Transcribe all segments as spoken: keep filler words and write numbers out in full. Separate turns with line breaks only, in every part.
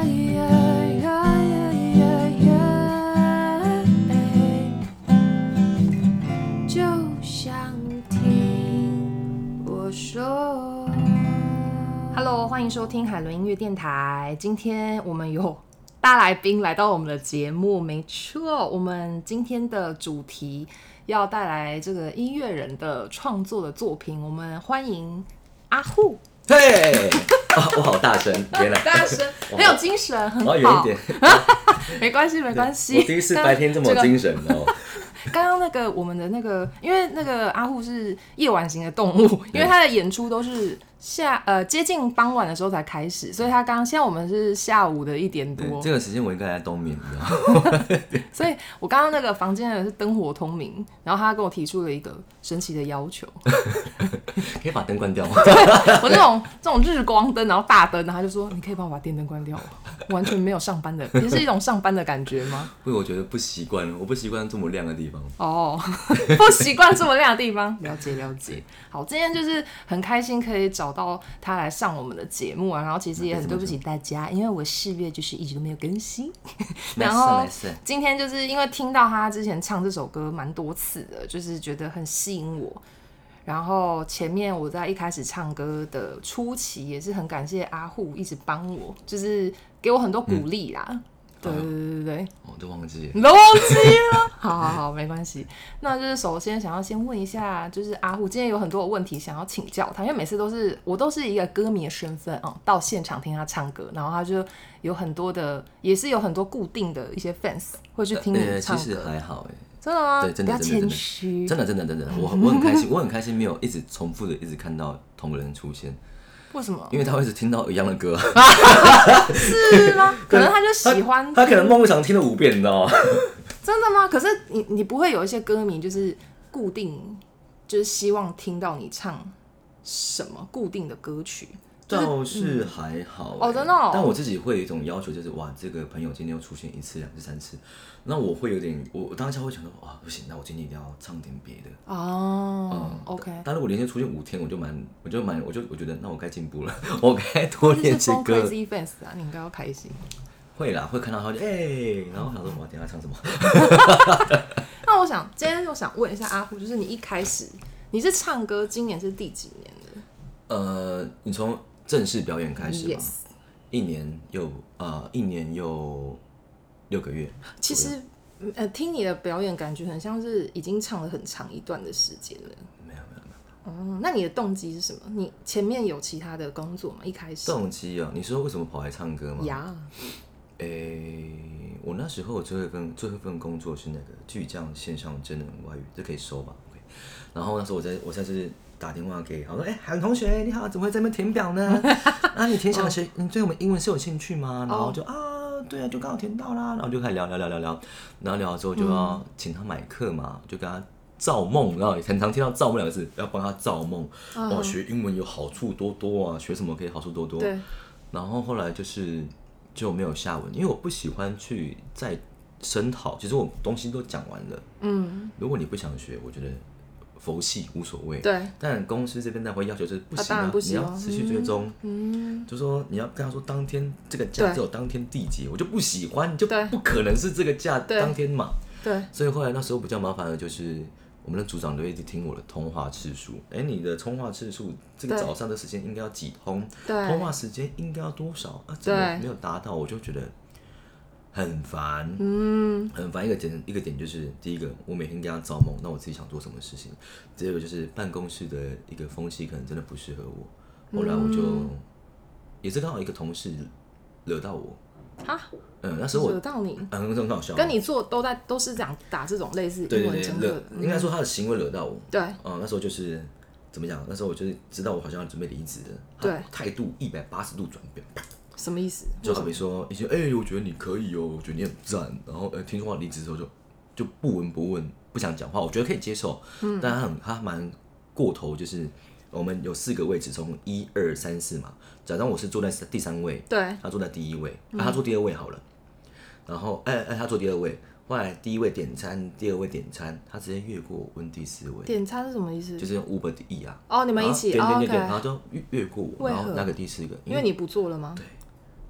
就想听我说。Hello， 欢迎收听海伦音乐电台。今天我们有大来宾来到我们的节目，没错，我们今天的主题要带来这个音乐人的创作的作品。我们欢迎阿户。
嘿、hey! 哦，我好大声，原来
大声，很有精神，很好。
我要远一点，
没关系，没关系。
我第一次白天这么精神哦。
刚刚那个我们的那个，因为那个阿户是夜晚型的动物，因为他的演出都是下呃接近傍晚的时候才开始，所以他刚现在我们是下午的一点多。
这个时间我应该在冬眠，你知道吗？
所以我刚刚那个房间的是灯火通明，然后他跟我提出了一个神奇的要求，
可以把灯关掉吗？
我这种这种日光灯，然后大灯，然后他就说你可以帮我把电灯关掉吗？完全没有上班的，也是一种上班的感觉吗？
不，我觉得不习惯，我不习惯这么亮的地方。
哦，不习惯这么亮的地方，了解了解。好，今天就是很开心可以找到他来上我们的节目啊，然后其实也很对不起大家，因为我四月就是一直都没有更新，然后今天就是因为听到他之前唱这首歌蛮多次的，就是觉得很吸引我。然后前面我在一开始唱歌的初期也是很感谢阿户一直帮我，就是给我很多鼓励啦。嗯，对对对对对，
我都忘记了，
你都忘记了，好好好，没关系。那就是首先想要先问一下，就是阿户今天有很多的问题想要请教他，因为每次都是我都是一个歌迷的身份啊、嗯，到现场听他唱歌，然后他就有很多的，也是有很多固定的一些 fans 会去听你唱歌。
呃、其实还好哎。
真的吗？
对，真的，
不要谦虚。
真的，真的，真的，我我很开心，我很开心，没有一直重复的一直看到同人出现。
为什么？
因为他会一直听到一样的歌。
是吗？可能他就喜欢
他，他可能梦想听了五遍，你知道吗？
真的吗？可是你你不会有一些歌迷就是固定，就是希望听到你唱什么固定的歌曲？
倒是还好、欸，
哦，真的哦。
但我自己会有一种要求，就是哇，这个朋友今天又出现一次、两次、三次，那我会有点，我当下会想说，哇，不行，那我今天一定要唱点别的。
哦、
嗯、
，OK。
但如果连续出现五天，我就蛮，我就蛮，我就我觉得，那我该进步了，我该多练些歌。
这是 Crazy Fans 啊，你应该要开心。
会啦，会看到他就哎、欸，然后想说我等一下唱什么。
那我想今天我想问一下阿户，就是你一开始你是唱歌，今年是第几年的？
呃，你从正式表演开始吗？
Yes.
一年又呃一年又六个月。
其实呃听你的表演，感觉很像是已经唱了很长一段的时间了。
没有没有没有。
哦，那你的动机是什么？你前面有其他的工作吗？一开始
动机啊？你说为什么跑来唱歌吗？
呀，
诶、欸，我那时候最后一份最后一份工作是那个巨匠线上真人外语，这可以收吧 ？OK。然后那时候我在我在这打电话给，我说：“哎、欸，韩同学你好，怎么会在那边填表呢？啊，你填想学，你对我们英文是有兴趣吗？”然后就、哦、啊，对啊，就刚好填到啦，然后就开始聊聊聊聊聊，然后聊了之后就要请他买课嘛，就跟他造梦，然后很常听到造梦两个字，要帮他造梦。哦，学英文有好处多多啊，学什么可以好处多多。
对。
然后后来就是就没有下文，因为我不喜欢去再深讨，其实我东西都讲完了。嗯，如果你不想学，我觉得佛系无所谓。
对。但
公司这边那会要求就是不行
啊，
不行你要持续追踪。嗯。嗯就说你要跟他说当天这个假只有当天缔结，我就不喜欢，你就不可能是这个假当天嘛。
对。
所以后来那时候比较麻烦的就是。我们的组长都一直听我的通话次数，哎、欸，你的通话次数，这个早上的时间应该要几通？通话时间应该要多少？啊，怎么没有达到？我就觉得很烦，嗯，很烦。一个点，一个点就是第一个，我每天跟他造梦，那我自己想做什么事情；第二个就是办公室的一个风气可能真的不适合我。后来我就、嗯、也是刚好一个同事惹到我。
哈，
嗯，那时候我
惹到你，
嗯，很好笑，
跟你做都在都是这样打这种类似英文真的，
应该说他的行为惹到我，
对，
嗯，那时候就是怎么讲？那时候我就是知道我好像要准备离职了，
对，
态度一百八十度转变，
什么意思？
就好比说，以前哎、欸，我觉得你可以哦，我觉得你很赞，然后呃，听说话离职之后就就不闻不问，不想讲话，我觉得可以接受，嗯，但他很他蛮过头，就是我们有四个位置，从一二三四嘛。假装我是坐在第三位，
对，
他坐在第一位，嗯啊、他坐第二位好了。然后，哎、欸、哎、欸，他坐第二位，后来第一位点餐，第二位点餐，他直接越过我问第四位。
点餐是什么意思？
就是用 Uber E 啊。
哦，你们一起
点点点点，
哦 okay、
然后就越越过我，然后那个第四个。
因为你不做了吗？
对。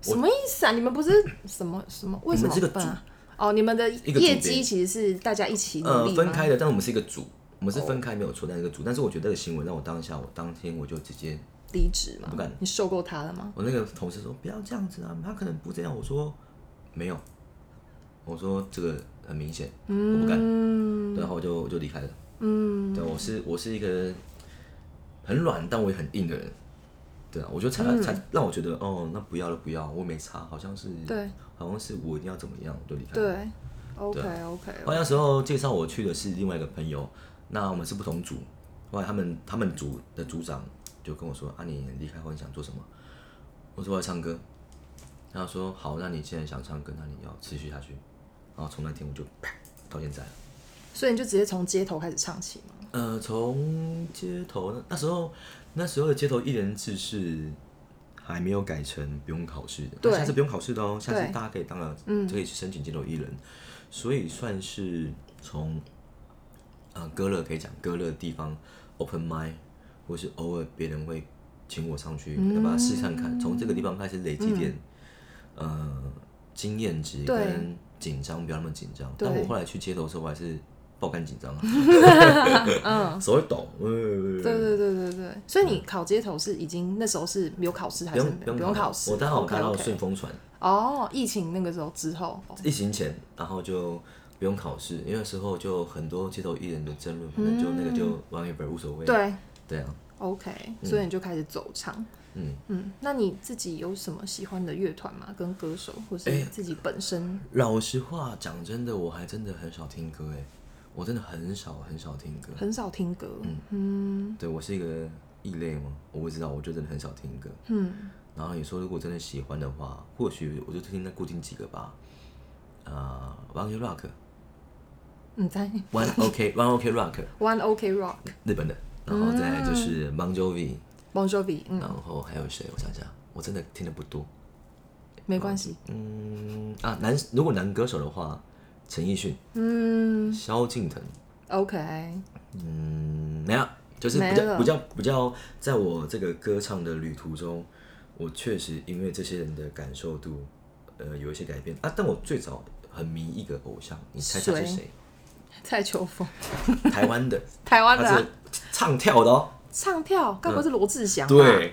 什么意思啊？你们不是什么什么？为什么分啊？哦，你们的业绩其实是大家一起努力吗？
呃，分开的，但我们是一个组，我们是分开没有错，但是一个组。但是我觉得这个新闻让我当下，我当天我就直接
离职嘛。
不敢。
你受够他了吗？
我那个同事说不要这样子啊，他可能不这样。我说没有，我说这个很明显，嗯、我不敢。然后我就我就离开了。嗯，对，我是我是一个很软但我也很硬的人。对啊，我就才、嗯、才让我觉得哦，那不要了，不要，我没差，好像是对，好像是我一定要怎么样，我就离开了。
对 ，OK OK。
后来那时候介绍我去的是另外一个朋友，那我们是不同组。后来他们他们组的组长就跟我说：“啊，你离开后你想做什么？”我说：“我要唱歌。”然后说：“好，那你既然想唱歌，那你要持续下去。”然后从那天我就啪到现在了。
所以你就直接从街头开始唱起吗？
呃，从街头那时候。那时候的街头艺人制是还没有改成不用考试的，对，现在是不用考试的哦，现在是大家可以当然可以去申请街头艺人，嗯、所以算是从呃歌乐可以讲歌乐的地方 open mic， 或是偶尔别人会请我上去，嗯、要把它试看看，从这个地方开始累积点、嗯、呃经验值跟紧张，不要那么紧张。但我后来去街头的时候，我还是。爆肝紧张啊，嗯，手会抖。对
对对对对，所以你考街头是已经那时候是没有考试还是不用不用考试？
我刚好看到顺风船。
哦，疫情那个时候之后。
疫情前，然后就不用考试，因为那时候就很多街头艺人的争论，反正就那个就玩一本无所谓。
对
对啊。
OK， 所以你就开始走唱。嗯嗯，那你自己有什么喜欢的乐团吗？跟歌手，或是自己本身？欸、
老实话讲，真的，我还真的很少听歌哎。我真的很少很少听歌，
很少听歌。嗯
嗯，对我是一个异类吗？我不知道，我就真的很少听歌。嗯，然后你说如果真的喜欢的话，或许我就听那固定几个吧。啊、呃、，One Ok Rock，
你猜
？One OK One OK Rock，One
OK Rock，
日本的。然后再来就是 Bon Jovi，Bon
Jovi， 嗯，
然后还有谁？我想想，我真的听的不多。
没关系。
嗯啊，男如果男歌手的话。陈奕迅，嗯，萧敬腾
，OK，
嗯，没有，就是比较比较比较，在我这个歌唱的旅途中，我确实因为这些人的感受度，呃，有一些改变啊。但我最早很迷一个偶像，你猜他是谁？
蔡秋凤，
台湾的，
台湾的、啊，
他是唱跳的哦。
唱跳，该不会是罗志祥？
对，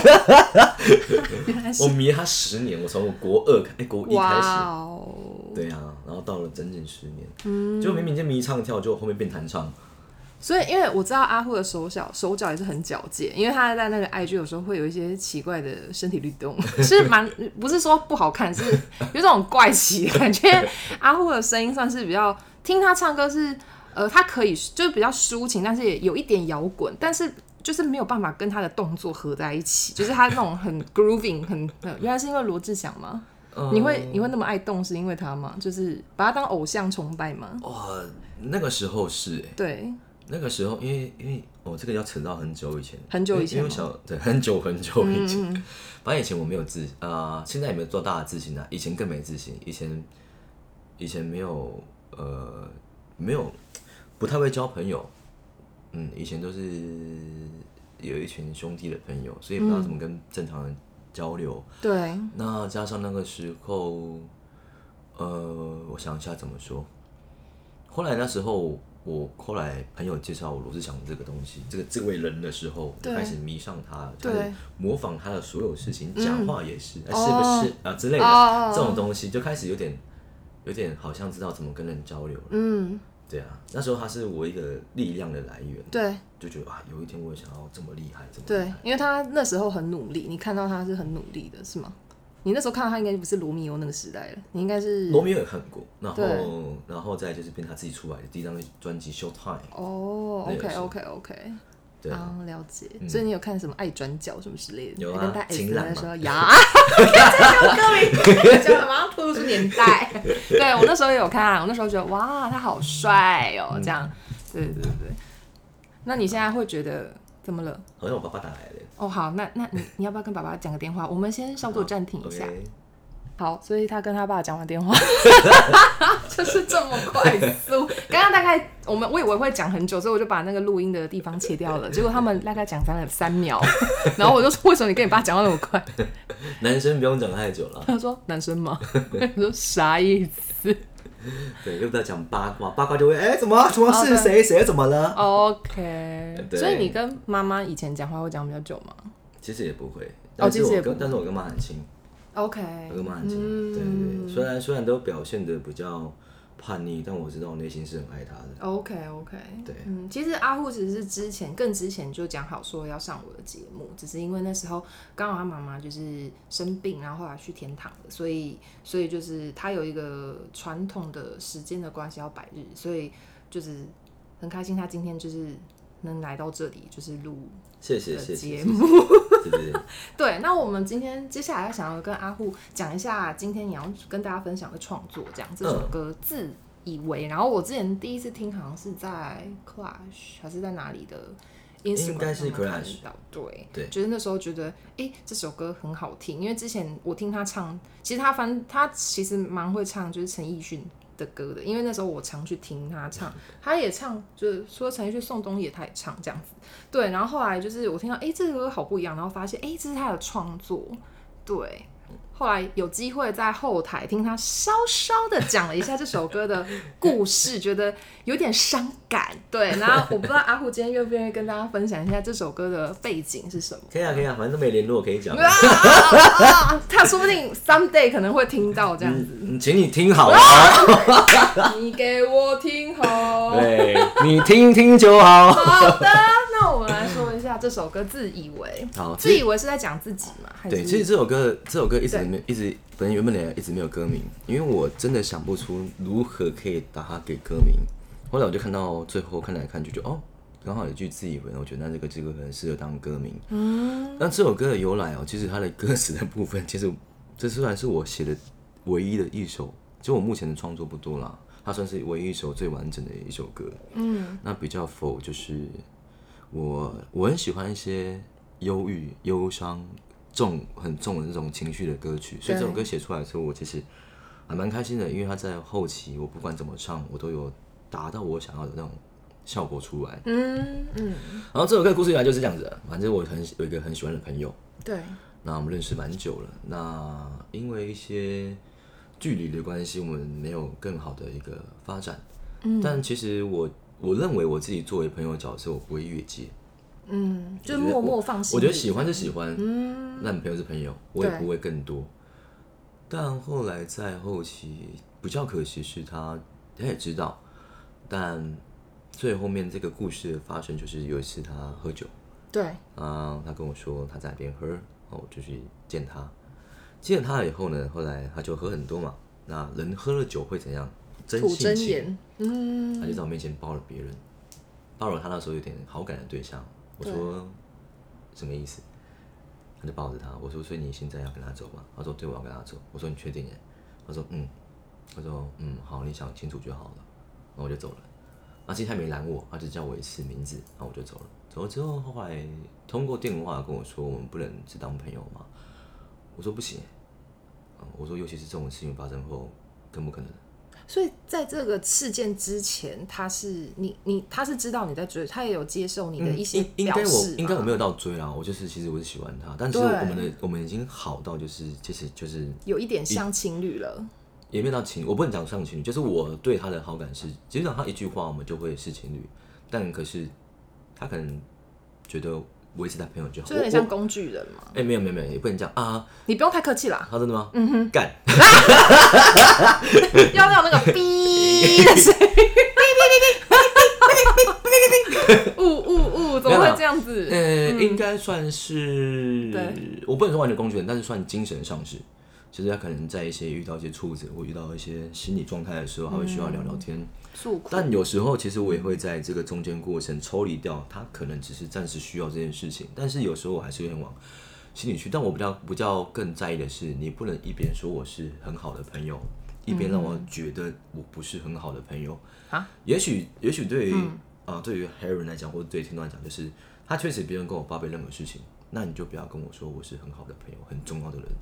原来是
我迷他十年，我从我国二哎、欸、国一开始，对啊，然后到了整整十年，嗯，就明明就迷唱跳，就后面变弹唱。
所以，因为我知道阿户的手脚手脚也是很矫健，因为他在那个 I G 有时候会有一些奇怪的身体律动，是蛮不是说不好看，是有种怪奇的感觉。阿户的声音算是比较，听他唱歌是呃，他可以就是比较抒情，但是也有一点摇滚，但是。就是没有办法跟他的动作合在一起，就是他那种很 grooving 很，原来是因为罗志祥吗？嗯、你会你会那么爱动是因为他吗？就是把他当偶像崇拜吗？
哇，那个时候是哎、欸，
对，那
个时候因为因为哦这个要扯到很久以前，
很久以前，
因为小对很久很久以前，嗯、反正以前我没有自啊、呃，现在也没有多大的自信啊，以前更没自信，以前以前没有呃没有不太会交朋友。嗯，以前都是有一群兄弟的朋友，所以不知道怎么跟正常人交流。
嗯、对。
那加上那个时候，呃，我想一下怎么说。后来那时候，我后来朋友介绍我罗志祥这个东西，这个这位人的时候，就开始迷上他，开始模仿他的所有事情，讲话也是，嗯、是不是、哦、啊之类的、哦、这种东西，就开始有点有点好像知道怎么跟人交流了。嗯。对啊，那时候他是我一个力量的来源，
对，
就觉得啊，有一天我也想要这么厉害，这么
厉害。对，因为他那时候很努力，你看到他是很努力的，是吗？你那时候看到他应该不是罗密欧那个时代了，你应该是
罗密欧也看过，然后然后再就是变他自己出来的第一张专辑《Showtime》。
哦 ，OK OK OK。
对啊，
嗯、了解、嗯。所以你有看什么爱转角什么之类的？
有啊，
跟他 S 的时候呀，
再
讲歌名，讲马上吐出年代。对我那时候也有看，我那时候觉得哇，他好帅哦、喔嗯，这样。对对对。那你现在会觉得怎么了？
好像我爸爸打来了。
哦，好，那那你你要不要跟爸爸讲个电话？我们先稍作暂停一下。
Okay.
好，所以他跟他爸讲完电话，就是这么快速。刚刚大概我们我以为会讲很久，所以我就把那个录音的地方切掉了。结果他们大概讲了三秒，然后我就说：“为什么你跟你爸讲话那么快？”
男生不用讲太久了。
他说：“男生吗？”我说：“啥意思？”
对，又在讲八卦，八卦就会哎、欸，怎么怎么是谁谁怎么了
？OK， 所以你跟妈妈以前讲话会讲比较久吗？
其实也不会，
哦，其实也不会，
但是我跟妈很亲。
OK，
我跟妈很亲，嗯、对对对，虽然虽然都表现的比较叛逆，但我知道我内心是很爱她的。
OK OK，
对，
嗯，其实阿户只是之前更之前就讲好说要上我的节目，只是因为那时候刚好他妈妈就是生病，然后后来去天堂了，所以所以就是他有一个传统的时间的关系要百日，所以就是很开心他今天就是能来到这里，就是录
谢谢谢谢
节目。
对对对，
对，那我们今天接下来想要跟阿户讲一下，今天你要跟大家分享的创作，这样这首歌自以为，然后我之前第一次听好像是在 Clash 还是在哪里的 Instagram
应该是 Clash，
对
对，
就是那时候觉得哎、欸、这首歌很好听，因为之前我听他唱，其实他翻他其实蛮会唱，就是陈奕迅的歌的，因为那时候我常去听他唱，他也唱，就是说陈奕迅、宋冬野他也唱这样子，对，然后后来就是我听到哎、欸、这首歌好不一样，然后发现哎、欸、这是他的创作，对。后来有机会在后台听他稍稍的讲了一下这首歌的故事，觉得有点伤感。对，然后我不知道阿虎今天愿不愿意跟大家分享一下这首歌的背景是什么？
可以啊，可以啊，反正都没联络可以讲。
啊啊啊、他说不定 someday 可能会听到这样子。
嗯，请你听好啊！
你给我听好，
对，你听听就好。
好的，那我们来说一下这首歌《自以为》。
好，
自以为是在讲自己吗？还是
对，其实这首歌这首歌一直没一直本来原本来一直没有歌名，因为我真的想不出如何可以把它给歌名。后来我就看到最后看来看去就哦，刚好有句自以为，我觉得那这个这个很适合当歌名。嗯，那这首歌的由来哦，其实它的歌词的部分，其实这虽然是我写的唯一的一首，就我目前的创作不多啦，它算是唯一一首最完整的一首歌。嗯，那比较否就是我我很喜欢一些忧郁、忧伤。重很重的那种情绪的歌曲，所以这首歌写出来的时候，我其实还蛮开心的，因为它在后期我不管怎么唱，我都有达到我想要的那种效果出来。嗯嗯。然后这首歌的故事原来就是这样子的，反正我很有一个很喜欢的朋友，
对，
那我们认识蛮久了，那因为一些距离的关系，我们没有更好的一个发展。嗯，但其实我我认为我自己作为朋友的角色，我不会越界。
嗯，就默默放心。
我觉得喜欢是喜欢，嗯，那你朋友是朋友，我也不会更多。但后来在后期比较可惜是他，他也知道，但最后面这个故事的发生就是有一次他喝酒，
对，
啊，他跟我说他在那边喝，然后我就去见他，见他了以后呢，后来他就喝很多嘛，那人喝了酒会怎样？真性情，嗯，他就在我面前抱了别人，抱了他那时候有点好感的对象。我说什么意思？他就抱着他，我说所以你现在要跟他走吗？他说对，我要跟他走。我说你确定耶？他说嗯。他说嗯好，你想清楚就好了。然后我就走了。那其实他没拦我，他只叫我一次名字，然后我就走了。走了之后，后来通过电话跟我说我们不能只当朋友吗？我说不行。我说尤其是这种事情发生后，更不可能。
所以在这个事件之前，他是你你他是知道你在追，他也有接受你的一些表示、嗯、应该
我应该我没有到追啦，我就是其实我是喜欢他，但是我们的我们已经好到就是其实就是
有一点像情侣了，
也没有到情，我不能讲像情侣，就是我对他的好感是，基本上他一句话我们就会是情侣，但可是他可能觉得维持他朋友就好，
就有点像工具人嘛。
哎、欸，没有没有没有，也不能讲啊。你
不用太客气啦。
他、啊、真的吗？嗯哼，干。
要有那个哔的声音，哔哔哔哔哔哔哔哔哔哔哔，呜呜呜，怎么会这样子？
呃、嗯，应该算是，我不能说完全工具人，但是算精神上是。其实他可能在一些遇到一些挫折或遇到一些心理状态的时候，他会需要聊聊天。
嗯、
但有时候其实我也会在这个中间过程抽离掉，他可能只是暂时需要这件事情，但是有时候我还是会往心里去。但我比较比较更在意的是，你不能一边说我是很好的朋友，一边让我觉得我不是很好的朋友。啊，也许也许对于啊、嗯呃、对于 Harry 来讲，或者对听众来讲，就是他确实别人跟我报备任何事情，那你就不要跟我说我是很好的朋友，很重要的人。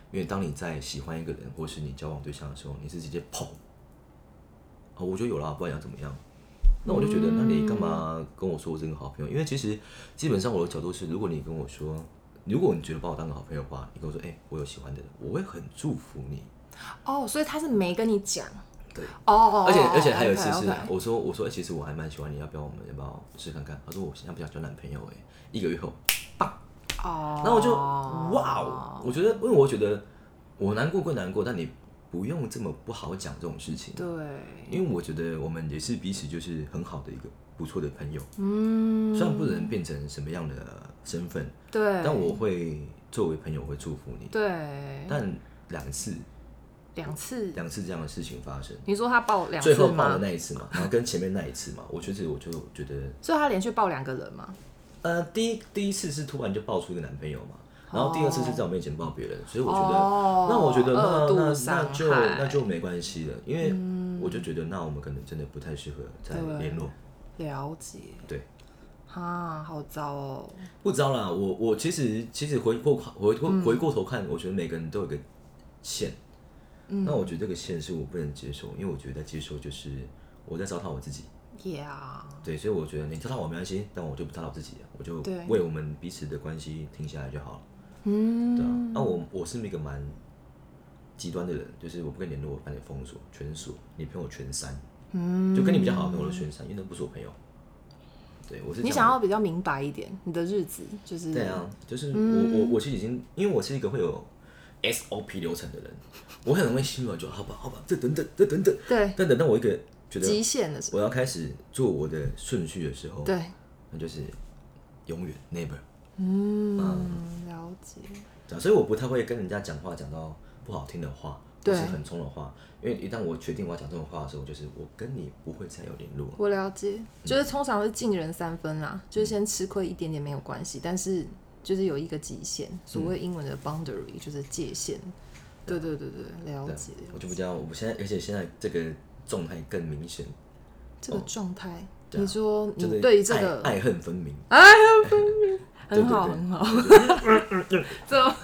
因为当你在喜欢一个人，或是你交往对象的时候，你是直接砰，哦，我就有了，不然要怎么样？那我就觉得，那你干嘛跟我说我是个好朋友？因为其实基本上我的角度是，如果你跟我说，如果你觉得把我当个好朋友的话，你跟我说，哎、欸，我有喜欢的人，我会很祝福你。
哦，所以他是没跟你讲。
对。
哦哦。
而且而且还有一次是
okay, okay.
我说我说、欸、其实我还蛮喜欢你，要不要我们要不要试看看？他说我现在不想交男朋友哎、欸，一个月后，棒。哦。然后我就哇哦，我觉得因为我觉得我难过归难过，但你不用这么不好讲这种事情。
对。
因为我觉得我们也是彼此就是很好的一个不错的朋友。嗯。虽然不能变成什么样的身份，
对。
但我会作为朋友会祝福你。
对。
但两次。
两次，
两次这样的事情发生。
你说他报两次吗？
最后报的那一次嘛，然后跟前面那一次嘛，我觉得我就觉得，
所以他连续报两个人嘛。
呃，第一第一次是突然就爆出一个男朋友嘛，然后第二次是在我面前爆别人，所以我觉得，哦、那我觉得那那那就那就没关系了，因为我就觉得那我们可能真的不太适合再联络。
了解。对。啊，好糟哦。
不糟啦，我我其实其实回过回回回过头看，我觉得每个人都有个线。那我觉得这个线是我不能接受，因为我觉得接受就是我在糟蹋我自己。Yeah。对，所以我觉得你糟蹋我没关系，但我就不糟蹋我自己了，我就为我们彼此的关系停下来就好了。嗯。对啊，那、啊、我我是一个蛮极端的人，就是我不跟你联络，我把你封锁、全锁，你朋友全删。嗯。就跟你比较好的朋友都全删，因为那不是我朋友。对，我是。
你想要比较明白一点，你的日子就是。
对啊，就是我、嗯、我我其实已经，因为我是一个会有 S O P 流程的人。我很容易心软，就好吧，好吧，这等等，这等等，
对，
但等到我一个觉得
极限的时候，
我要开始做我的顺序的时候，
对，
那就是永远 never。
嗯，了解。
所以我不太会跟人家讲话讲到不好听的话，或是很冲的话，因为一旦我决定我要讲这种话的时候，就是我跟你不会再有联络。
我了解，就是通常是敬人三分啦，嗯、就是先吃亏一点点没有关系，但是就是有一个极限，所谓英文的 boundary 就是界限。对对对对，了解。
我就不知道，我现在，而且现在这个状态更明显。
这个状态、哦，你说你对于这个
爱恨分明，
爱恨分明，很好很好。怎么？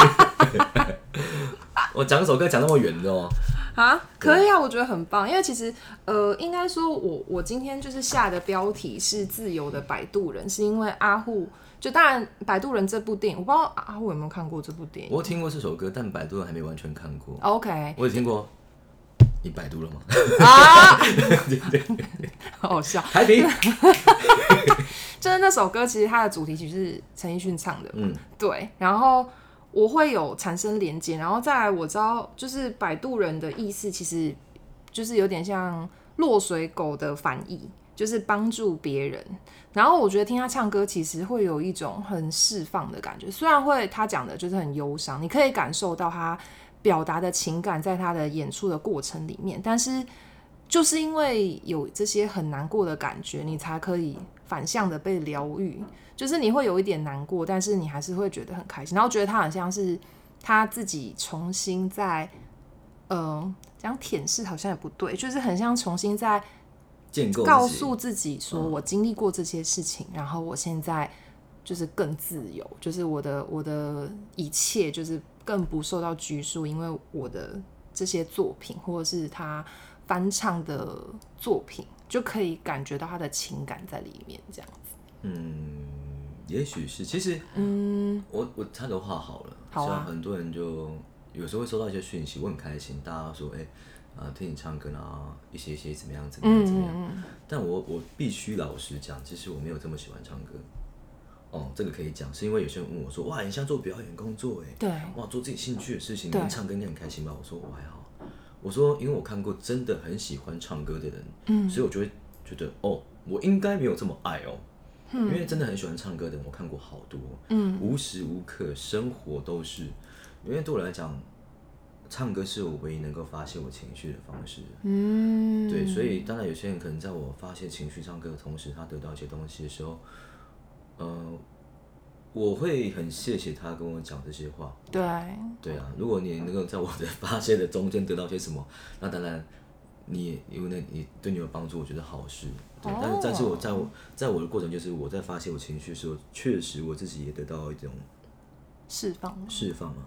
我讲首歌讲那么远，你知道吗？
啊，可以啊，我觉得很棒，因为其实呃，应该说我我今天就是下的标题是自由的摆渡人，是因为阿户。就当然，《摆渡人》这部电影，我不知道阿虎有没有看过这部电影。
我有听过这首歌，但《摆渡人》还没完全看过。
OK，
我有听过。你摆渡了吗？
啊，好好笑。
台平，
就是那首歌，其实它的主题曲是陈奕迅唱的。
嗯，
对。然后我会有产生连接，然后再来我知道，就是《摆渡人》的意思，其实就是有点像落水狗的反义。就是帮助别人，然后我觉得听他唱歌其实会有一种很释放的感觉，虽然会他讲的就是很忧伤，你可以感受到他表达的情感在他的演出的过程里面，但是就是因为有这些很难过的感觉，你才可以反向的被疗愈，就是你会有一点难过，但是你还是会觉得很开心，然后觉得他很像是他自己重新在呃讲舔舐好像也不对，就是很像重新在告诉自己说我经历过这些事情、嗯、然后我现在就是更自由，就是我的我的一切就是更不受到拘束，因为我的这些作品或者是他翻唱的作品就可以感觉到他的情感在里面这样子。
嗯，也许是，其实嗯我我插个话好了，好啊，很多人就有时候会收到一些讯息，我很开心，大家说哎、欸呃、听你唱歌啊，一些一些怎么样怎么样怎么样，嗯嗯嗯，但我我必须老实讲，其实我没有这么喜欢唱歌。哦，这个可以讲，是因为有些人问我说：“哇，你现在做表演工作哎，对，哇，做自己兴趣的事情，你唱歌应该很开心吧？”我说：“我还好。”我说：“因为我看过真的很喜欢唱歌的人，嗯，所以我就会觉得哦，我应该没有这么爱哦，嗯，因为真的很喜欢唱歌的人，我看过好多，嗯，无时无刻生活都是，因为对我来讲。”唱歌是我唯一能够发泄我情绪的方式，嗯，对，所以当然有些人可能在我发泄情绪唱歌的同时，他得到一些东西的时候，呃，我会很谢谢他跟我讲这些话，对，对啊，如果你能够在我的发泄的中间得到些什么，那当然你因为你对你有帮助，我觉得好事，对，哦，但是但是我在我在我的过程就是我在发泄我情绪的时候，确实我自己也得到一种
释放，
释放嘛。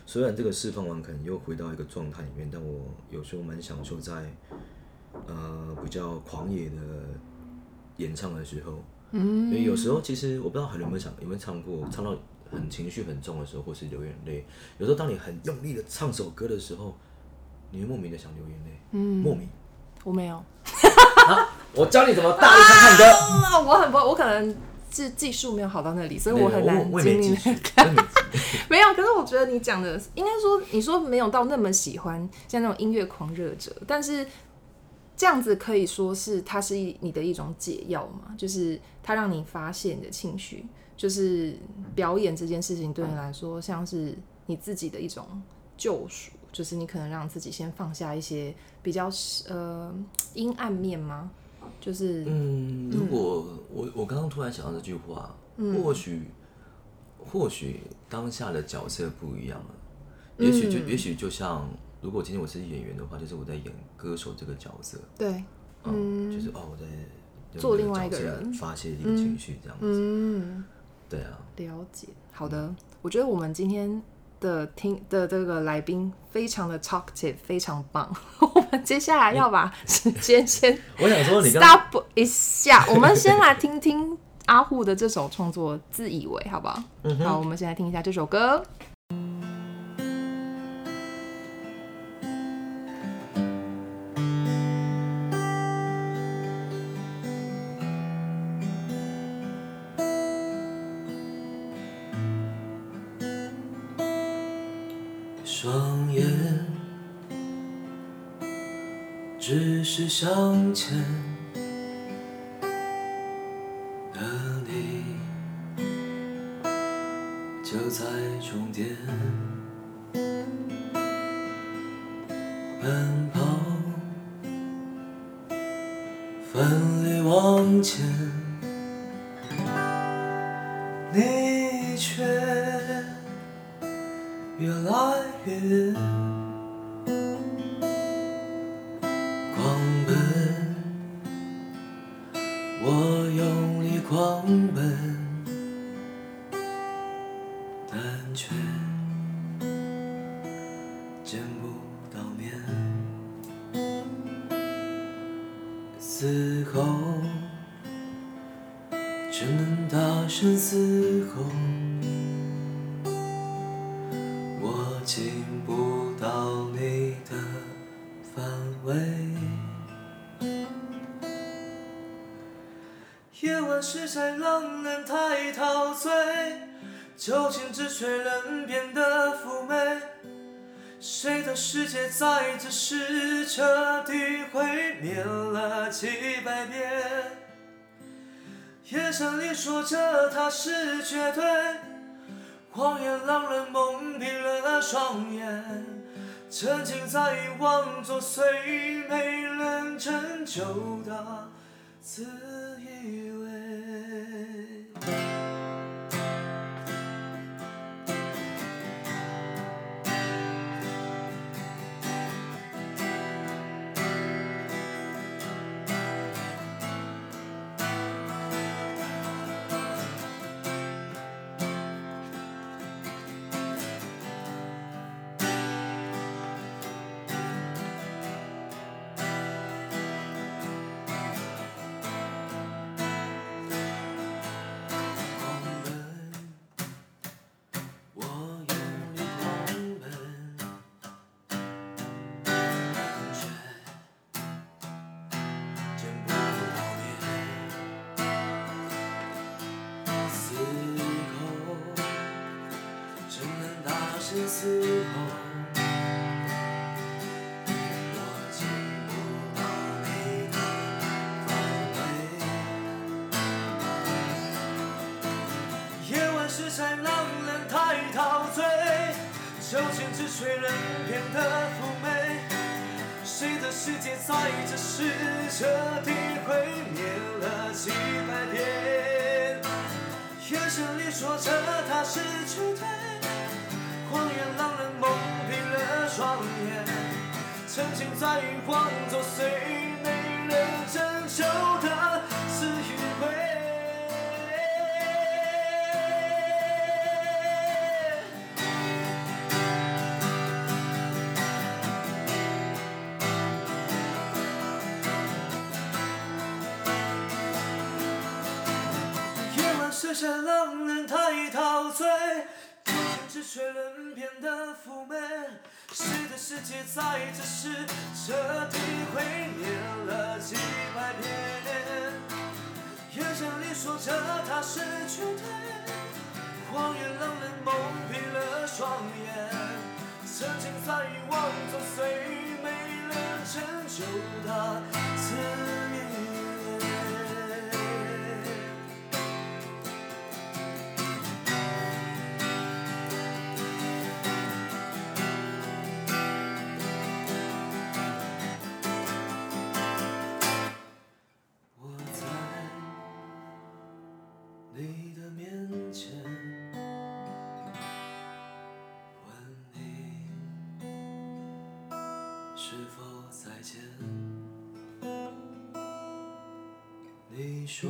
虽然这个释放完可能又回到一个状态里面，但我有时候蛮享受在呃比较狂野的演唱的时候。嗯，因为有时候其实我不知道还有没有唱有没有唱过，唱到很情绪很重的时候，或是流眼泪。有时候当你很用力的唱首歌的时候，你会莫名的想流眼泪。嗯，莫名。
我没有。
啊，我教你怎么大力唱唱歌。
啊，我很不，我可能技技术没有好到那里，所以我很难经历那个。没有，可是我觉得你讲的应该说，你说没有到那么喜欢像那种音乐狂热者，但是这样子可以说是它是你的一种解药嘛，就是它让你发泄你的情绪，就是表演这件事情对你来说像是你自己的一种救赎，就是你可能让自己先放下一些比较呃阴暗面吗？就是
嗯，如果、嗯、我我刚刚突然想到这句话，嗯、或许或许当下的角色不一样了，也许就、嗯、也许就像如果今天我是演员的话，就是我在演歌手这个角色，
对，
嗯，就是哦我在
做另外一个人
发泄一个情绪这样子，嗯，对啊，
了解。好的，嗯、我觉得我们今天的听的这个来宾非常的 talkative， 非常棒。我们接下来要把时间先
我想说你
stop 一下，我们先来听听阿户的这首创作《自以为》，好不好？嗯、好，我们先来听一下这首歌。
双眼只是向前的你，就在终点奔跑，奋力往前，你却越来越狂奔，我用力狂奔，但却见不到面，嘶吼只能大声嘶吼，我进不到你的范围。夜晚是在让人太陶醉，酒精只吹人变得妩媚，谁的世界在这时彻底毁灭了几百遍。眼神里说着它是绝对，谎言让人蒙蔽了双眼，沉浸在欲望作祟，没人拯救的自以为。嘶吼，我进不到你的范围。夜晚是才让人太陶醉，酒精只吹人变得妩媚，谁的世界在这时彻底毁灭了几百遍。眼神里说着它是绝对，谎言让人蒙蔽了双眼，沉浸在欲望作祟，没人拯救的自以为。 山狼人太陶醉，眼前只缺轮片的妩媚，谁的世界在这时彻底毁灭了几百遍。眼神里说着他是绝对，荒原让人蒙蔽了双眼，曾经在遗忘中碎，没人拯救他自灭。你的面前问你是否再见，你说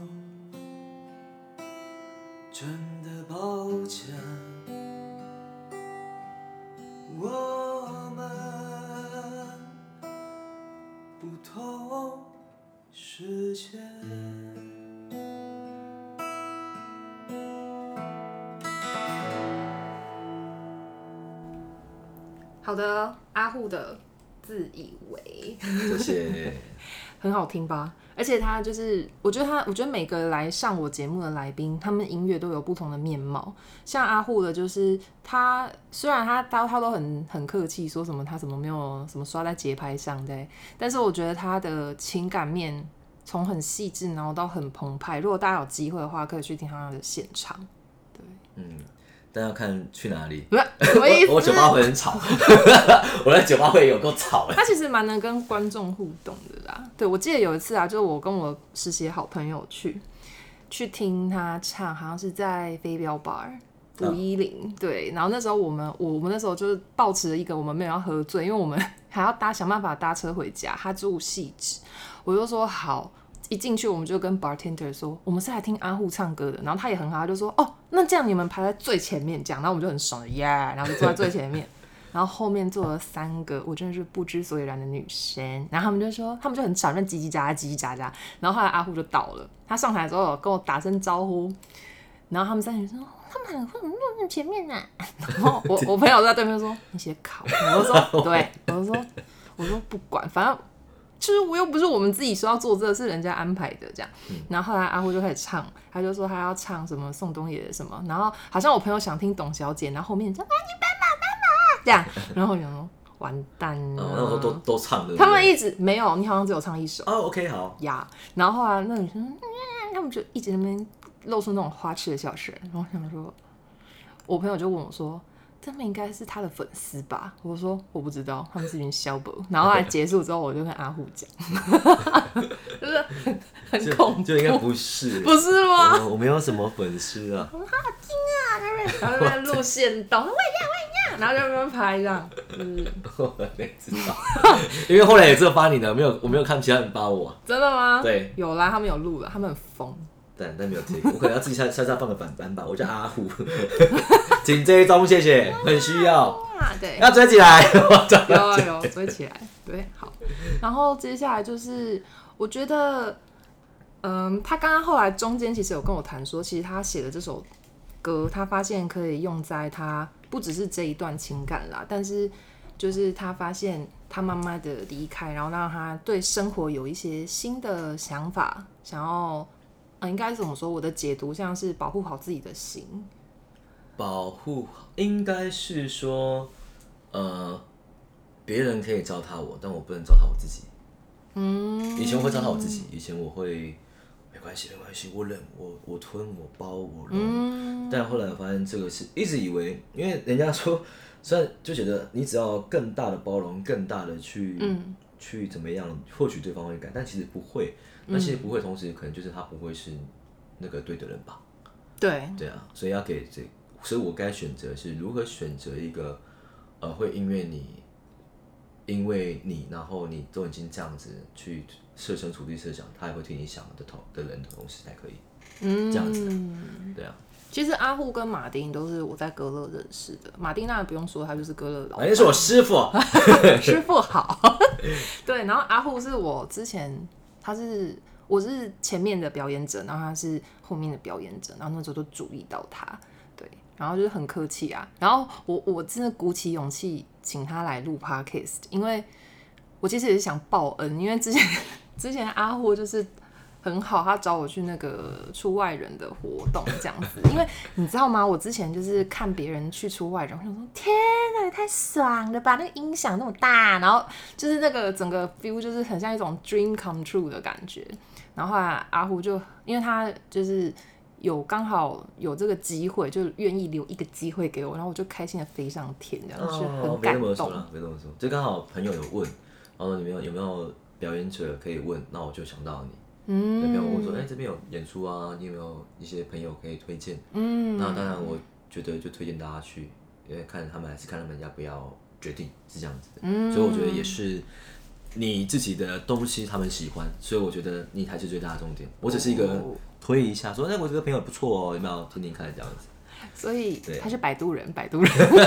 真的抱歉，我们不同世界。
好的，阿护的自以为，
谢谢，
很好听吧？而且他就是，我觉得他，我觉得每个来上我节目的来宾，他们音乐都有不同的面貌。像阿护的，就是他虽然他他他都很很客气，说什么他什么没有什么刷在节拍上对，但是我觉得他的情感面从很细致，然后到很澎湃。如果大家有机会的话，可以去听他的现场。对，
嗯。但要看去哪里。
我
我酒吧会很吵，我在酒吧会有够吵的。
他其实蛮能跟观众互动的啦。对，我记得有一次啊，就是我跟我实习好朋友去去听他唱，好像是在飞镖 bar 五一零，对。然后那时候我们我们那时候就是抱持了一个我们没有要喝醉，因为我们还要搭想办法搭车回家。他住汐止，我就说好。一进去我们就跟 bartender 说，我们是来听阿护唱歌的，然后他也很好，他就说哦，那这样你们排在最前面，这样，然后我们就很爽的耶， yeah, 然后就坐在最前面，然后后面坐了三个我真的是不知所以然的女生，然后他们就说，他们就很吵，那叽叽喳喳叽叽喳喳，然后后来阿护就到了，他上台之后跟我打声招呼，然后他们三个人说，他们很会坐在前面啊，然后我我朋友在对面说你写考，我就说对，我就说我说不管，反正。就是我又不是我们自己说要做这个，是人家安排的这样。嗯、然后后来阿护就开始唱，他就说他要唱什么宋冬野的什么，然后好像我朋友想听董小姐，然后后面说啊你斑马斑马这样，然后我想说完蛋了，
哦、那我都都唱的，
他们一直没有，你好像只有唱一首
哦 ，OK 好
呀。Yeah, 然后后来那女生，他们就一直在那边露出那种花痴的笑声，然后我想说，我朋友就问我说。他们应该是他的粉丝吧？我说我不知道，他们是一群小宝。然后后来结束之后，我就跟阿护讲，就是很很恐怖，
就应该不是，
不是吗？
我, 我没有什么粉丝啊，
很好听啊，然后在那边录线动，我也要我也要，然后在那边拍这样，就是
我没知道，因为后来也只有发你的，没有我没有看其他人发我。
真的吗？
对，
有啦，他们有录了，他们很疯。
但但没有听，我可能要自己下下下放个板板吧。我叫阿虎，请追踪，谢谢，很需要。
哇，对，
要追起来，
有啊有追起来，对，好。然后接下来就是，我觉得，嗯，他刚刚后来中间其实有跟我谈说，其实他写的这首歌，他发现可以用在他不只是这一段情感啦，但是就是他发现他妈妈的离开，然后让他对生活有一些新的想法，想要。呃、应该怎么说？我的解读像是保护好自己的心。
保护应该是说，呃，别人可以糟蹋我，但我不能糟蹋我自己。嗯，以前我会糟蹋我自己，以前我会没关系，没关系，我忍，我我吞，我包，我容。嗯、但后来我发现这个是一直以为，因为人家说，虽然就觉得你只要更大的包容，更大的去、嗯、去怎么样，或许对方会改，但其实不会。那其实不会，同时可能就是他不会是那个对的人吧？
对，
对啊，所以要给这，所以我该选择是如何选择一个，呃，会因为你，因为你，然后你都已经这样子去设身处地设想，他也会替你想的同的人的同时才可以，嗯，这样子，对啊。
其实阿护跟马丁都是我在歌乐认识的，马丁当然不用说，他就是歌乐老板，
那是我师傅，
师傅好。对，然后阿护是我之前。他是我是前面的表演者，然后他是后面的表演者，然后那时候都注意到他，对，然后就是很客气啊。然后我我真的鼓起勇气请他来录 podcast， 因为我其实也是想报恩，因为之前之前阿霍就是很好，他找我去那个出外人的活动这样子，因为你知道吗？我之前就是看别人去出外人，我想说天哪，也太爽了吧！那个音响那么大，然后就是那个整个 feel 就是很像一种 dream come true 的感觉。然后后来阿虎就因为他就是有刚好有这个机会，就愿意留一个机会给我，然后我就开心的飞上天，这样就很感动。
没那么说了，没那么说，就刚好朋友有问，然后你们有有没有表演者可以问，那我就想到你。嗯，有没有问说，哎、欸，这边有演出啊，你有没有一些朋友可以推荐？嗯，那当然，我觉得就推荐大家去，因为看他们还是看他们要不要决定，是这样子的。嗯，所以我觉得也是你自己的东西他们喜欢，所以我觉得你才是最大的重点。我只是一个推一下，说，哎、欸，我这个朋友不错哦，有没有听听看这样子？
所以他是摆渡人，摆渡人。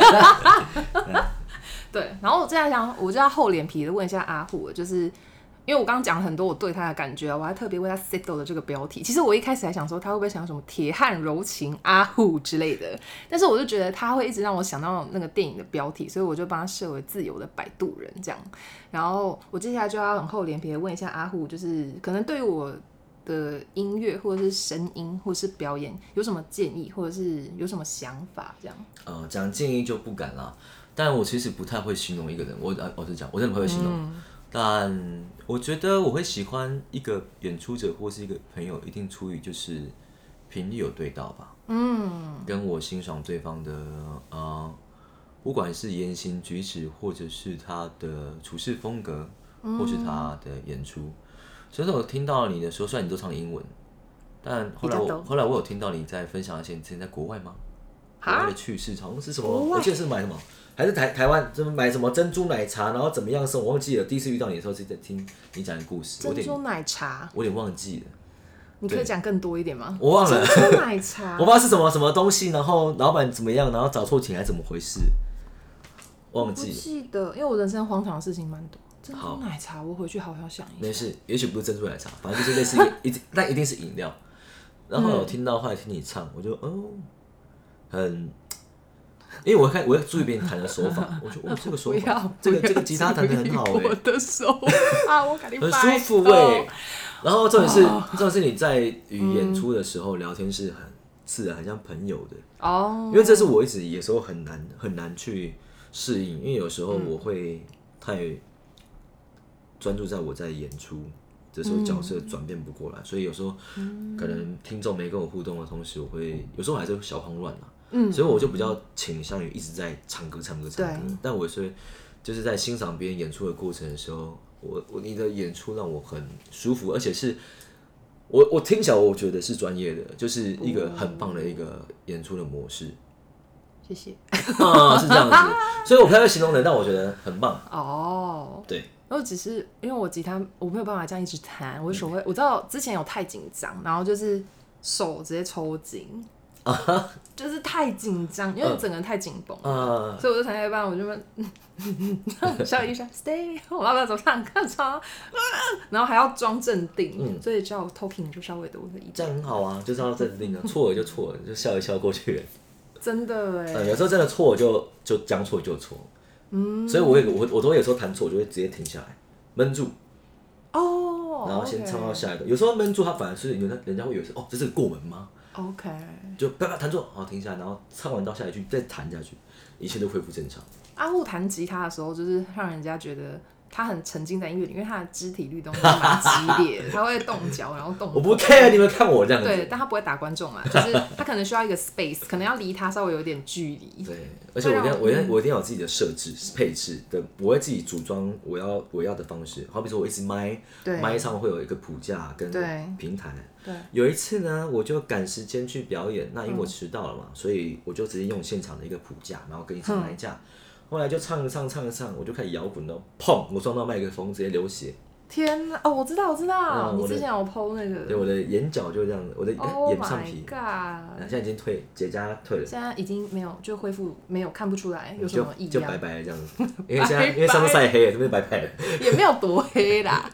对，然后我这样想，我就要厚脸皮的问一下阿虎，就是。因为我刚刚讲了很多我对他的感觉，我还特别为他 settle 的这个标题。其实我一开始还想说他会不会想什么铁汉柔情阿虎之类的，但是我就觉得他会一直让我想到那个电影的标题，所以我就帮他设为自由的摆渡人这样。然后我接下来就要很厚脸皮的问一下阿虎，就是可能对于我的音乐或者是声音或者是表演有什么建议，或者是有什么想法这样。
呃，讲建议就不敢啦，但我其实不太会形容一个人，我我是讲我真的不会形容。嗯，但我觉得我会喜欢一个演出者或是一个朋友，一定出于就是频率有对到吧。嗯，跟我欣赏对方的呃，不管是言行举止，或者是他的处事风格，或是他的演出。所以我听到你的时候，虽然你都唱英文，但后来我后来我有听到你在分享一些你之前在国外吗？国外的趣事，好像是什么？我记得是买什么？还是台台湾买什么珍珠奶茶，然后怎么样送？我忘记了。第一次遇到你的时候是在听你讲的故事。
珍珠奶茶，
我有点忘记了。
你可以讲更多一点吗？
我忘了。
珍珠奶茶，
我不知道是什么什么东西，然后老板怎么样，然后找错钱还是怎么回事？忘记了。
我记得，因为我人生荒唐的事情蛮多。珍珠奶茶，我回去好好想一下。
没事，也许不是珍珠奶茶，反正就是类似一一，但一定是饮料。然后我听到，后来听你唱，我就哦，很。因为我看我要注意别人弹的手法，我觉得哦这个手法，这个这个吉他弹得很好哎、欸，
我的手啊，我很
舒服哎、欸。然后重点是，重点是你在与演出的时候聊天是很自然，很像朋友的哦。因为这是我一直有时候很难很难去适应，因为有时候我会太专注在我在演出这时候角色转变不过来，所以有时候可能听众没跟我互动的同时，我会有时候还是小慌乱啦。嗯，所以我就比较倾向于一直在唱歌、唱歌、唱歌。但我是就是在欣赏别人演出的过程的时候，我我你的演出让我很舒服，而且是我我听起来我觉得是专业的，就是一个很棒的一个演出的模式。
谢谢。
啊，是这样子，所以我不太会形容人，但我觉得很棒。哦，对。
我只是因为我吉他我没有办法这样一直弹，我手会我知道之前有太紧张，然后就是手直接抽筋。就是太紧张，因为整个人太紧绷、uh, 所以我就弹到一半，我就问笑一下 ，stay， 我要不要走上课床？然后还要装镇定，嗯、所以叫我 talking 就稍微多了一点。
这样很好啊，就是要镇定啊，错了就错了，就笑一笑过去了。
真的哎、
嗯，有时候真的错就就将错就错，嗯，所以我也我我都会有时候弹错，我就会直接停下来，闷住。哦，然后先唱到下一个。Okay. 有时候闷住，他反而是人家人家会以为是哦，这是过门吗？
OK，
就啪啪弹错，好停下来，然后唱完到下一句再弹下去，一切都恢复正常。
阿虎弹吉他的时候，就是让人家觉得他很沉浸在音乐里，因为他的肢体律动蛮激烈的，他会动脚，然后动。
我不 care 你们看我这样子。
对，但他不会打观众嘛，就是他可能需要一个 space， 可能要离他稍微有点距离。
对，而且我一定要我一定我一定要有自己的设置配置的，我会自己组装我要我要的方式。好比说我一直麦麦上会有一个谱架跟平台。对，有一次呢，我就赶时间去表演，那因为我迟到了嘛，嗯、所以我就直接用现场的一个谱架，然后跟一支麦架。嗯后来就唱一唱唱一唱，我就开始摇滚了，砰！我撞到麦克风，直接流血。
天哪！哦，我知道，我知道，嗯、你之前有 po 那个。
对，我的眼角就这样，我的、欸、眼上皮。
Oh my god！
现在已经退，结痂退了。
现在已经没有，就恢复，没有看不出来有什么异样，
就白白的这样子。因为现在因为上面晒黑了，这边白白的。
也没有多黑啦。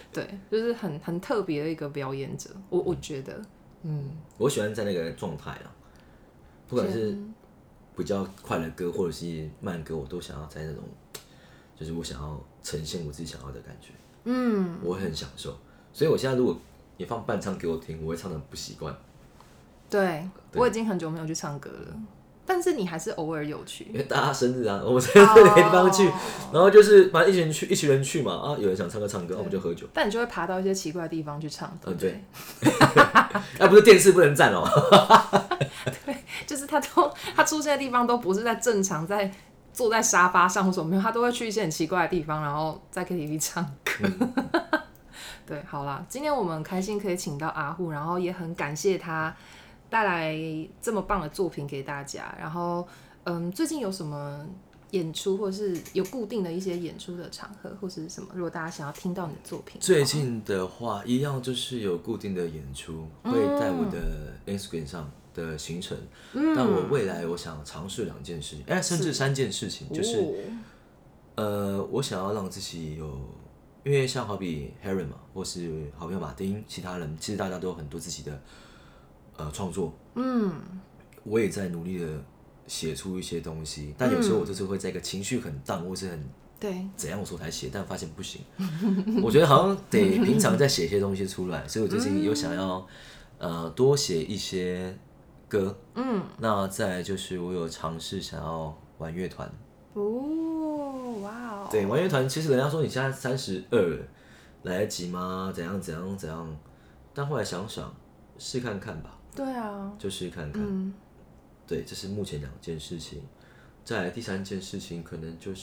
对，就是很很特别的一个表演者，我我觉得，嗯，
我喜欢在那个状态啊，不管是比较快的歌或者是慢歌，我都想要在那种，就是我想要呈现我自己想要的感觉，嗯，我会很享受。所以我现在如果你放伴唱给我听，我会唱得很不习惯。
对，我已经很久没有去唱歌了。但是你还是偶尔有去，
因为大家生日啊，我们在那个地方去， oh. 然后就是反正一群人去，一群人去嘛，啊，有人想唱歌唱歌，我们就喝酒。
但你就会爬到一些奇怪的地方去唱，对不对？
那、啊、不是电视不能站哦。
对，就是他都他出现的地方都不是在正常在坐在沙发上或什么，没有，他都会去一些很奇怪的地方，然后在 K T V 唱歌。嗯、对，好啦，今天我们很开心可以请到阿户，然后也很感谢他带来这么棒的作品给大家，然后，嗯，最近有什么演出，或是有固定的一些演出的场合，或是什么？如果大家想要听到你的作品，
最近的话，一样就是有固定的演出，会在我的 Instagram 上的行程。嗯、但我未来我想尝试两件事情，哎，甚至三件事情，是就是、哦，呃，我想要让自己有，因为像好比 Heron 嘛，或是好比马丁，其他人，其实大家都有很多自己的。呃，创作，嗯，我也在努力的写出一些东西，但有时候我就是会在一个情绪很荡或是很
对
怎样的时候才写，但发现不行，我觉得好像得平常再写一些东西出来，所以我最近有想要呃多写一些歌，嗯，那再来就是我有尝试想要玩乐团，
哦，哇哦，
对，玩乐团其实人家说你现在三十二来得及吗？怎样怎样怎样，但后来想想试看看吧。
对啊，
就试看看，嗯，对，这是目前两件事情。再来第三件事情，可能就是，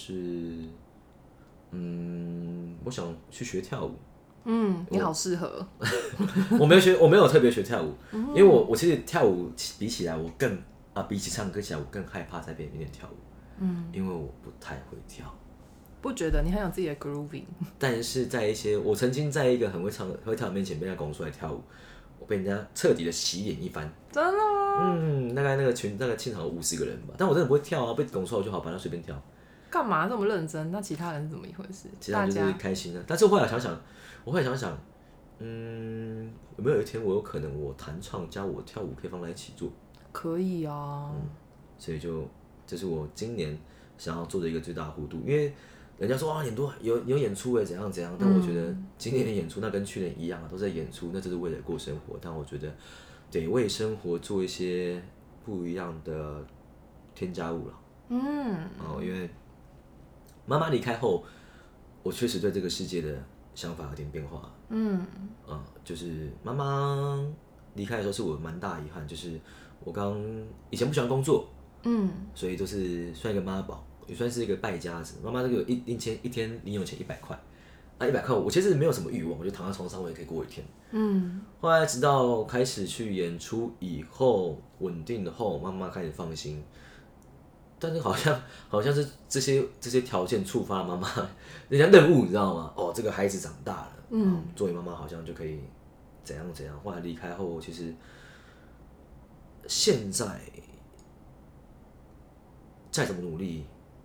嗯，我想去学跳舞。
嗯，你好适合。
我没有学，我没有特别学跳舞，嗯、因为我我其实跳舞比起来，我更啊比起唱歌起来，我更害怕在别人面前跳舞。嗯，因为我不太会跳。
不觉得你很有自己的 grooving？
但是在一些我曾经在一个很会唱、会跳的面前被人家拱出来跳舞。我被人家彻底的洗脸一番，
真的吗？
嗯，大概那个群大概现场有五十个人吧，但我真的不会跳啊，被拱出来我就好，反正随便跳。
干嘛这么认真？那其他人是怎么一回事？
其他人就是开心的。但是我后来想想，我后来想想，嗯，有没有一天我有可能我弹唱加我跳舞可以放在一起做？
可以啊。嗯，
所以就这是我今年想要做的一个最大弧度，因为。人家说啊，很多有有演出哎，怎样怎样，但我觉得今年的演出那跟去年一样啊，都在演出，那就是为了过生活。但我觉得得为生活做一些不一样的添加物了。嗯，哦，因为妈妈离开后，我确实对这个世界的想法有点变化。嗯，啊，就是妈妈离开的时候是我蛮大的遗憾，就是我刚以前不喜欢工作，嗯，所以都是算一个妈宝。也算是一个败家子，妈妈这个一一天一天零用钱一百块，那一百块我其实没有什么欲望，我就躺在床上我也可以过一天。嗯，后来直到开始去演出以后，稳定的后，妈妈开始放心。但是好像好像是这些这些条件触发了妈妈人家任务，你知道吗？哦，这个孩子长大了，嗯，作为妈妈好像就可以怎样怎样。后来离开后，其实现在再怎么努力。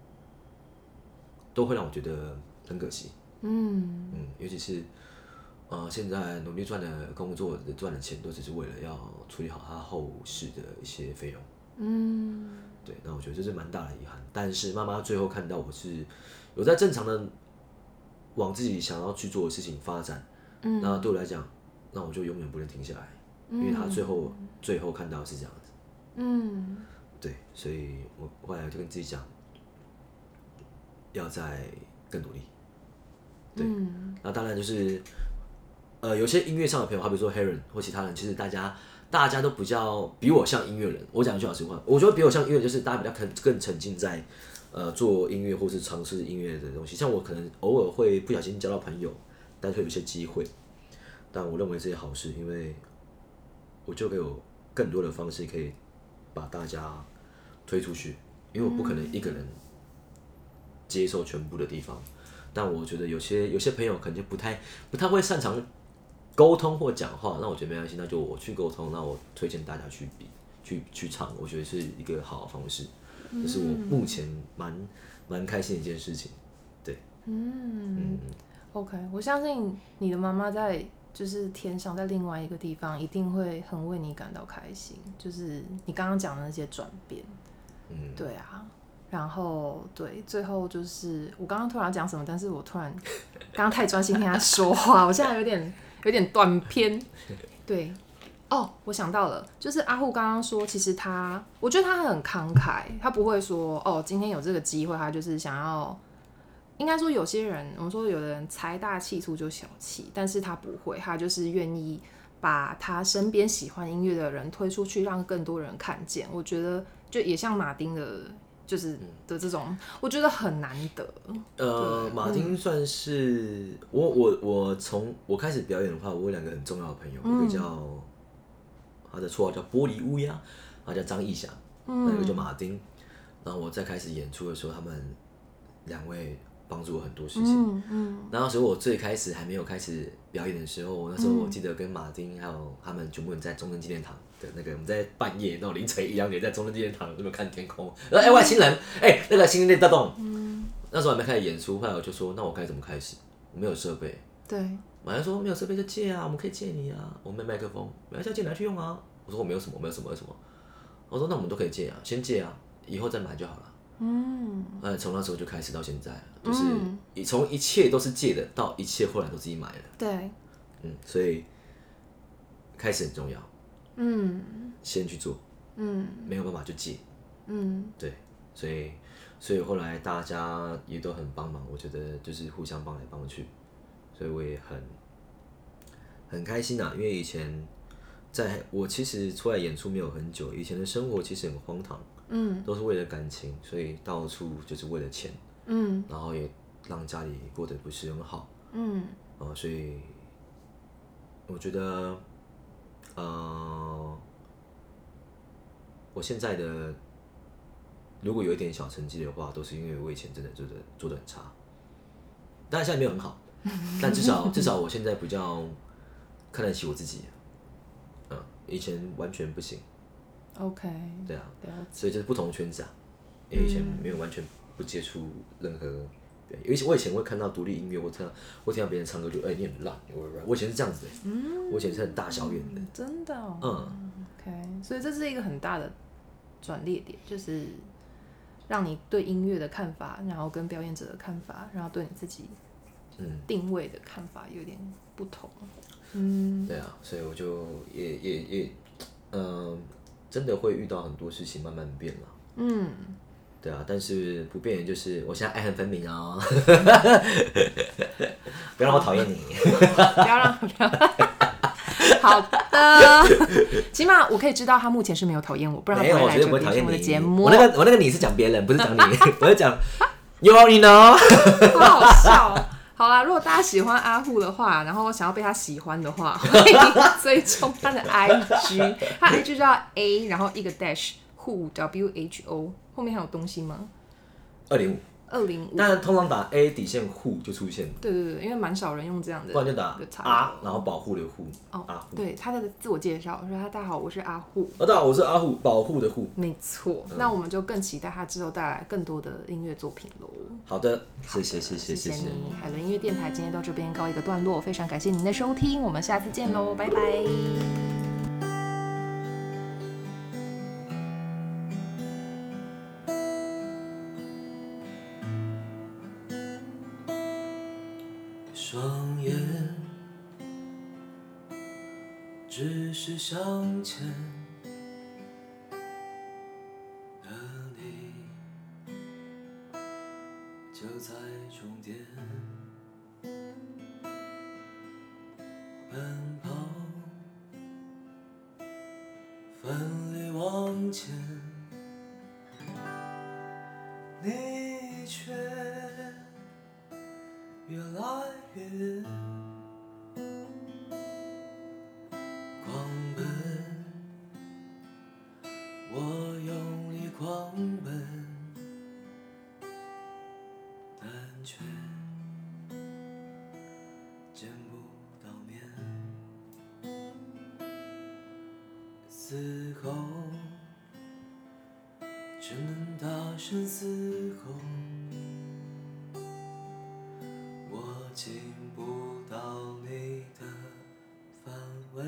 都会让我觉得很可惜，嗯嗯，尤其是呃现在努力赚的工作赚的钱，都只是为了要处理好他后事的一些费用，嗯，对，那我觉得这是蛮大的遗憾。但是妈妈最后看到我是有在正常的往自己想要去做的事情发展，嗯，那对我来讲，那我就永远不能停下来，因为他最后最后看到是这样子，嗯，对，所以我后来就跟自己讲。要再更努力，对，嗯、那当然就是，呃，有些音乐上的朋友，好比说 Heron 或其他人，其实大家大家都比较比我像音乐人。我讲一句老实话，我觉得比我像音乐人，就是大家比较更更沉浸在呃做音乐或是尝试音乐的东西。像我可能偶尔会不小心交到朋友，但是会有一些机会，但我认为这些好事，因为我就会有更多的方式可以把大家推出去，因为我不可能一个人。接受全部的地方，但我觉得有些有些朋友可能就不太不太会擅长沟通或讲话，那我觉得没关系，那就我去沟通，那我推荐大家去比去去唱，我觉得是一个好的方式，这是我目前蛮蛮开心的一件事情，对，
嗯。嗯 OK， 我相信你的妈妈在就是天上，在另外一个地方，一定会很为你感到开心。就是你刚刚讲的那些转变，嗯，对啊。然后对，最后就是我刚刚突然要讲什么，但是我突然刚刚太专心听他说话，我现在有点有点断片。对，哦，我想到了，就是阿户刚刚说，其实他，我觉得他很慷慨，他不会说哦，今天有这个机会，他就是想要。应该说有些人，我们说有的人财大气粗就小气，但是他不会，他就是愿意把他身边喜欢音乐的人推出去，让更多人看见。我觉得就也像马丁的，就是的这种，我觉得很难得。
呃，马丁算是、嗯、我我我从我开始表演的话，我有两个很重要的朋友，嗯、一个叫他的绰号叫玻璃乌鸦，他叫张义祥，嗯，那一个叫马丁。然后我在开始演出的时候，他们两位帮助我很多事情。嗯嗯。然后所以我最开始还没有开始表演的时候，那时候我记得跟马丁还有他们全部人在中正纪念堂的那个，我们在半夜那种凌晨一两点在中正纪念堂那边看天空，然后哎外星人，哎那个星星在动。嗯。那时候还没开始演出，后来我就说，那我该怎么开始？我没有设备。
对。
马丁说没有设备就借啊，我们可以借你啊，我们没麦克风，没关系，借拿去用啊。我说我没有什么，没有什么，没有什么。我说那我们都可以借啊，先借啊，以后再买就好了。嗯，哎，从那时候就开始到现在，就是从一切都是借的，到一切后来都自己买了。
对，
嗯，所以开始很重要。嗯，先去做。嗯，没有办法就借。嗯，对，所以所以后来大家也都很帮忙，我觉得就是互相帮来帮去，所以我也很很开心啊，因为以前在我其实出来演出没有很久，以前的生活其实很荒唐。嗯，都是为了感情，所以到处就是为了钱，嗯，然后也让家里过得不是很好，嗯，呃，所以我觉得，呃，我现在的如果有一点小成绩的话，都是因为我以前真的做的做的很差，当然现在没有很好，但至少至少我现在比较看得起我自己，嗯，以前完全不行。
OK，
对啊，所以就是不同的圈子啊，因为以前没有完全不接触任何，对，尤其我以前会看到独立音乐，我听到我听到别人唱歌就哎、欸、你很烂，我我以前是这样子的，嗯，我以前是很大小眼的，
真的、哦，嗯 ，OK， 所以这是一个很大的转捩点，就是让你对音乐的看法，然后跟表演者的看法，然后对你自己定位的看法有点不同，嗯，
对啊，所以我就也也也，嗯、呃。真的会遇到很多事情慢慢变了，嗯，对啊，但是不变的就是我现在爱恨分明哦，不要让我讨厌你，
不要让，不要，好的，起码我可以知道他目前是没有讨厌我，不然他不会来这边听我的节目。
我那个我那个你是讲别人，不是讲你，我是讲 you already know，
好好笑哦。好啦，如果大家喜欢阿户的话，然后想要被他喜欢的话，欢迎追踪他的 I G， 他 I G 叫 A， 然后一个 dash who W H O， 后面还有东西吗？
二零五。
二零五，
但通常打 A 底线护就出现了。
对对对，因为蛮少人用这样的，
不然就打 R， 然后保护的护。
哦，阿护。对，他的自我介绍说：“他大家好，我是阿护。”
哦，大家好，我是阿护，保护的护。
没错，嗯、那我们就更期待他之后带来更多的音乐作品喽。
好的，谢谢谢谢谢
谢你，海伦音乐电台今天到这边告一个段落，非常感谢您的收听，我们下次见喽，拜拜。
双眼只是向前的你，就在终点奔跑，奋力往前，你却越来越狂奔，我用力狂奔，但却见不到面。嘶吼，只能大声嘶吼。我进不到你的范围。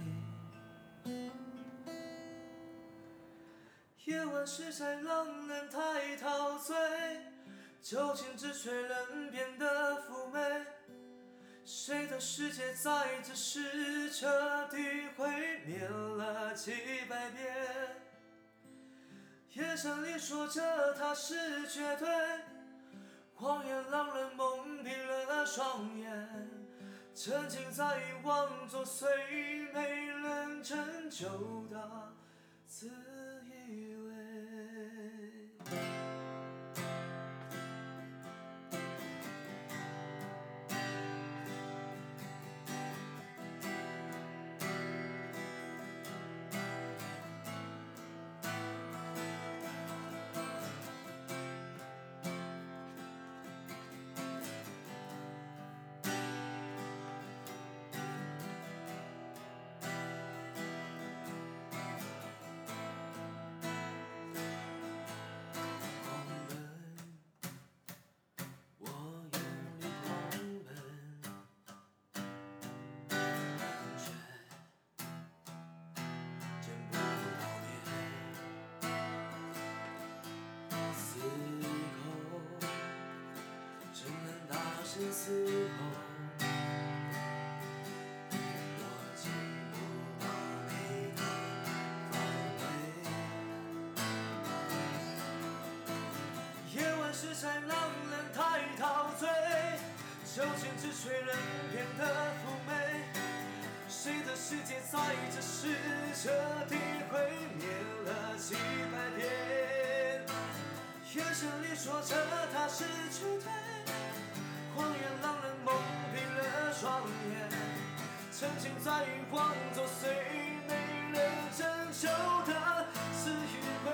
夜晚实在让人太陶醉，酒精只吹人变得妩媚。谁的世界在这时彻底毁灭了几百遍？夜声里说着它是绝对，谎言让人蒙蔽了双眼，沉浸在欲望作祟，没人拯救的自以为。嘶吼，我进不到你的范围。夜晚实在让人太陶醉，酒精只吹人变得妩媚。谁的世界在这时彻底毁灭了几百遍？眼神里说着它是绝对，谎言让人蒙蔽了双眼，沉浸在欲望作祟，没人拯救的是迂回。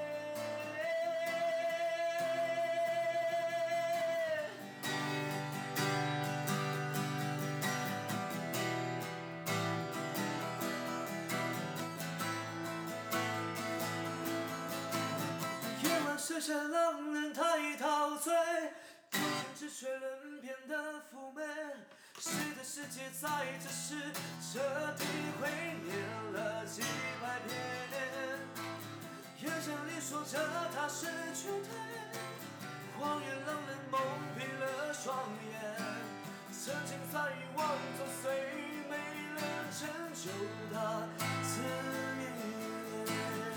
夜晚实在让人太陶醉，只吹人变得妩媚。谁的世界在这时彻底毁灭了几百遍？眼神里说着它是绝对，谎言让人蒙蔽了双眼，沉浸在欲望作祟，没人拯救的自以为。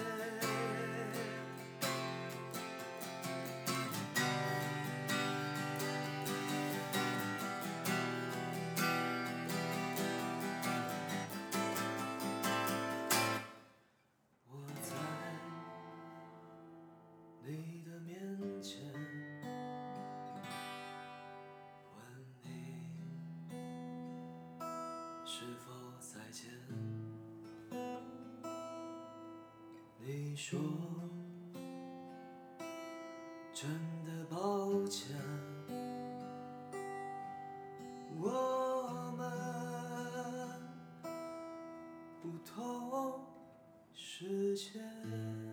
你的面前问你是否再见，你说真的抱歉，我们不同时间。